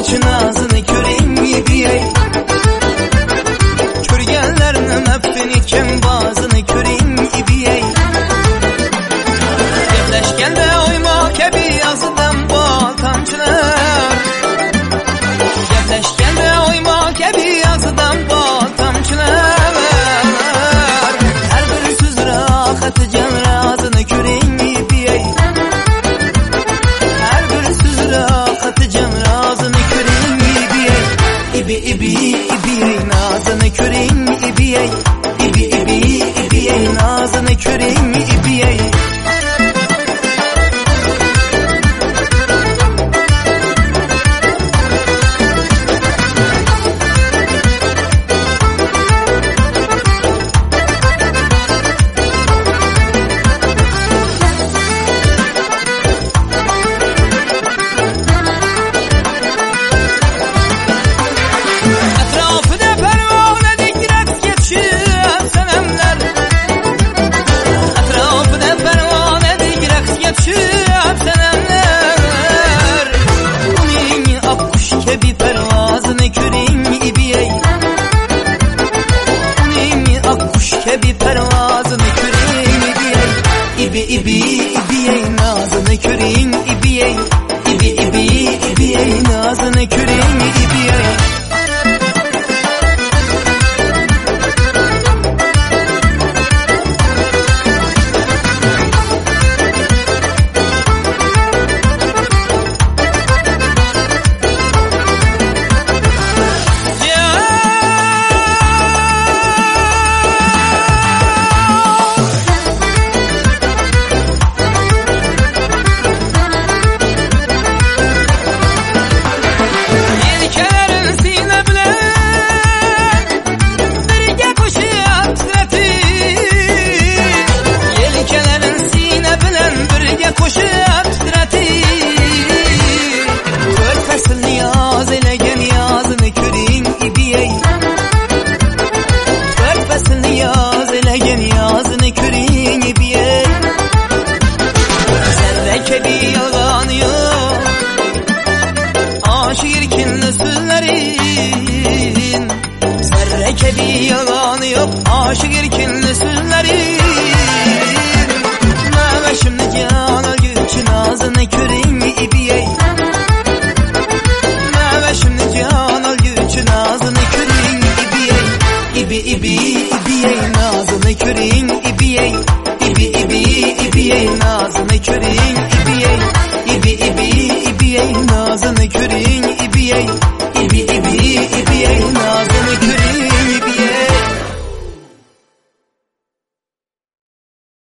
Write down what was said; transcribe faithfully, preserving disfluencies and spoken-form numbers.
Tamçı nazını köreyim ibiyey. Körgenlerinin öptüğünü kembazını köreyim ibiyey. Gepleşkende oyma kebi yazıdan bal tamçılar. Gepleşkende oyma kebi yazıdan bal tamçılar. Her bir söz rahatı can razını köreyim ibiyey. Her bir söz rahatı can razını köreyim ibiyey. İbi ibi ibiyey nazını köreyim ibiyey. İbi ibi ibiyey nazını köreyim ibiyey. Bir pervazını köreyim ibiyey. Onun akkuş kebi pervazını köreyim ibiyey. İbi ibi ibiyey nazını köreyim ibiyey. İbi ibi ibiyey nazını köreyim ibiyey. Şirkinli sözlerin zerre kebi yalanı yok. Aşık erkinli sözlerin